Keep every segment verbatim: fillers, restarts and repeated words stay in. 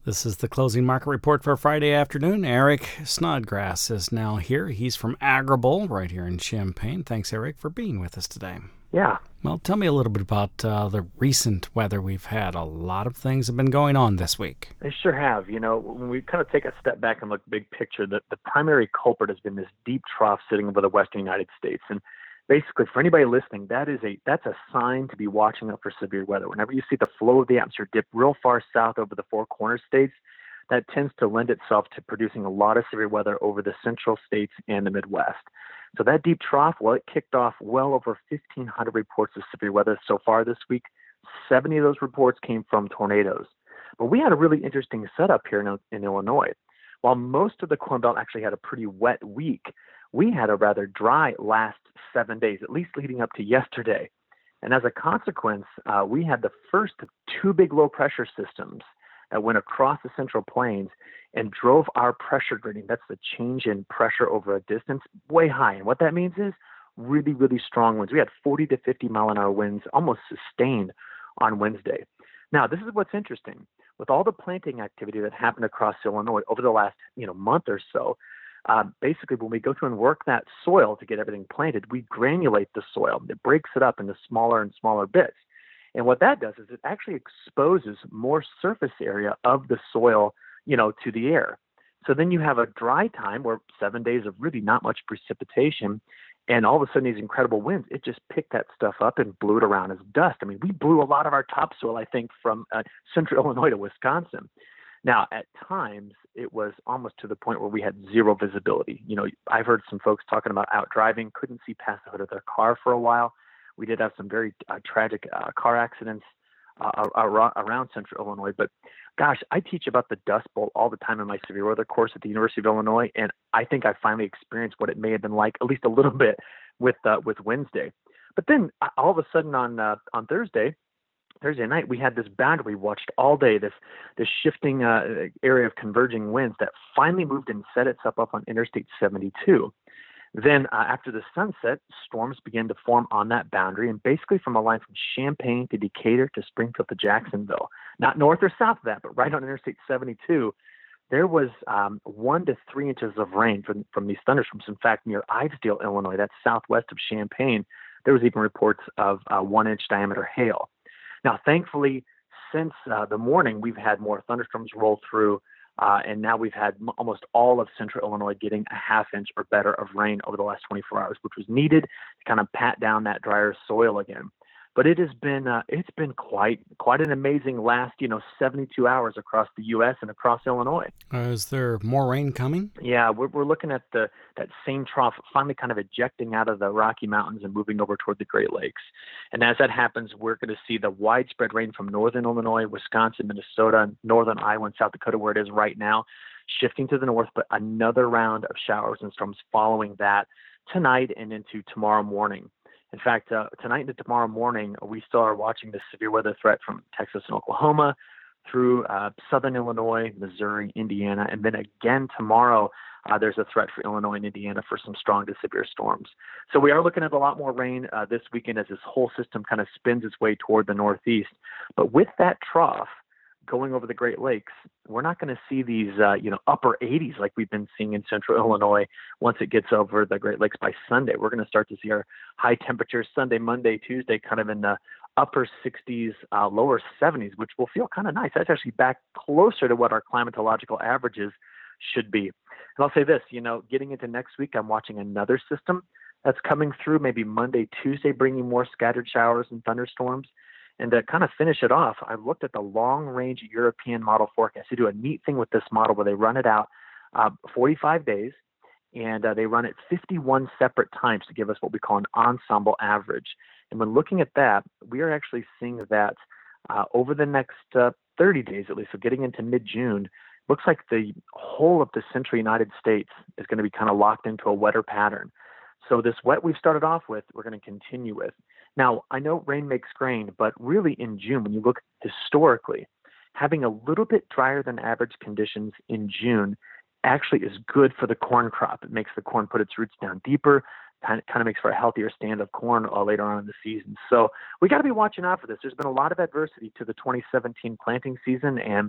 This is the closing market report for Friday afternoon. Eric Snodgrass is now here. He's from Agribowl right here in Champaign. Thanks, Eric, for being with us today. Yeah. Well, tell me a little bit about uh, the recent weather we've had. A lot of things have been going on this week. They sure have. You know, when we kind of take a step back and look big picture, the, the primary culprit has been this deep trough sitting over the western United States. And basically, for anybody listening, that is a that's a sign to be watching out for severe weather. Whenever you see the flow of the atmosphere dip real far south over the Four Corners states, that tends to lend itself to producing a lot of severe weather over the central states and the Midwest. So that deep trough, well, it kicked off well over fifteen hundred reports of severe weather so far this week. seventy of those reports came from tornadoes. But we had a really interesting setup here in, in Illinois. While most of the Corn Belt actually had a pretty wet week, we had a rather dry last seven days, at least leading up to yesterday. And as a consequence, uh, we had the first of two big low pressure systems that went across the Central Plains and drove our pressure gradient, that's the change in pressure over a distance, way high. And what that means is really, really strong winds. We had forty to fifty mile an hour winds almost sustained on Wednesday. Now, this is what's interesting. With all the planting activity that happened across Illinois over the last you know month or so, uh, basically when we go through and work that soil to get everything planted, we granulate the soil. It breaks it up into smaller and smaller bits. And what that does is it actually exposes more surface area of the soil, you know, to the air. So then you have a dry time where seven days of really not much precipitation, and all of a sudden these incredible winds, it just picked that stuff up and blew it around as dust. I mean, we blew a lot of our topsoil, I think, from uh, central Illinois to Wisconsin. Now, at times, it was almost to the point where we had zero visibility. You know, I've heard some folks talking about out driving, couldn't see past the hood of their car for a while. We did have some very uh, tragic uh, car accidents uh, around, around central Illinois. But gosh, I teach about the Dust Bowl all the time in my severe weather course at the University of Illinois, and I think I finally experienced what it may have been like, at least a little bit, with uh, with Wednesday. But then uh, all of a sudden on uh, on Thursday, Thursday night, we had this boundary we watched all day, this this shifting uh, area of converging winds that finally moved and set itself up on Interstate seventy-two. Then uh, after the sunset, storms began to form on that boundary, and basically from a line from Champaign to Decatur to Springfield to Jacksonville, not north or south of that, but right on Interstate seventy-two, there was um, one to three inches of rain from, from these thunderstorms. In fact, near Ivesdale, Illinois, that's southwest of Champaign, there was even reports of uh, one inch diameter hail. Now, thankfully, since uh, the morning, we've had more thunderstorms roll through. Uh, and now we've had m- almost all of central Illinois getting a half inch or better of rain over the last twenty-four hours, which was needed to kind of pat down that drier soil again. But it has been uh, it's been quite quite an amazing last you know seventy-two hours across the U S and across Illinois. Uh, is there more rain coming? Yeah, we're we're looking at the that same trough finally kind of ejecting out of the Rocky Mountains and moving over toward the Great Lakes. And as that happens, we're going to see the widespread rain from northern Illinois, Wisconsin, Minnesota, northern Iowa, and South Dakota, where it is right now, shifting to the north. But another round of showers and storms following that tonight and into tomorrow morning. In fact, uh, tonight into tomorrow morning, we still are watching the severe weather threat from Texas and Oklahoma through uh, southern Illinois, Missouri, Indiana, and then again tomorrow, uh, there's a threat for Illinois and Indiana for some strong to severe storms. So we are looking at a lot more rain uh, this weekend as this whole system kind of spins its way toward the northeast. But with that trough going over the Great Lakes, we're not going to see these, uh, you know, upper eighties like we've been seeing in central Illinois once it gets over the Great Lakes by Sunday. We're going to start to see our high temperatures Sunday, Monday, Tuesday, kind of in the upper sixties, uh, lower seventies, which will feel kind of nice. That's actually back closer to what our climatological averages should be. And I'll say this, you know, getting into next week, I'm watching another system that's coming through maybe Monday, Tuesday, bringing more scattered showers and thunderstorms. And to kind of finish it off, I looked at the long-range European model forecast. They do a neat thing with this model where they run it out uh, forty-five days, and uh, they run it fifty-one separate times to give us what we call an ensemble average. And when looking at that, we are actually seeing that uh, over the next uh, thirty days at least, so getting into mid-June, looks like the whole of the central United States is going to be kind of locked into a wetter pattern. So this wet we've started off with, we're going to continue with. Now, I know rain makes grain, but really in June, when you look historically, having a little bit drier than average conditions in June actually is good for the corn crop. It makes the corn put its roots down deeper, kind of, kind of makes for a healthier stand of corn uh, later on in the season. So we got to be watching out for this. There's been a lot of adversity to the twenty seventeen planting season, and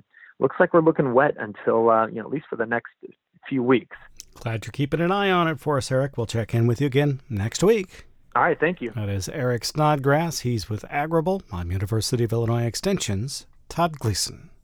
looks like we're looking wet until, uh, you know, at least for the next few weeks. Glad you're keeping an eye on it for us, Eric. We'll check in with you again next week. All right, thank you. That is Eric Snodgrass. He's with Agrible. I'm University of Illinois Extension's Todd Gleason.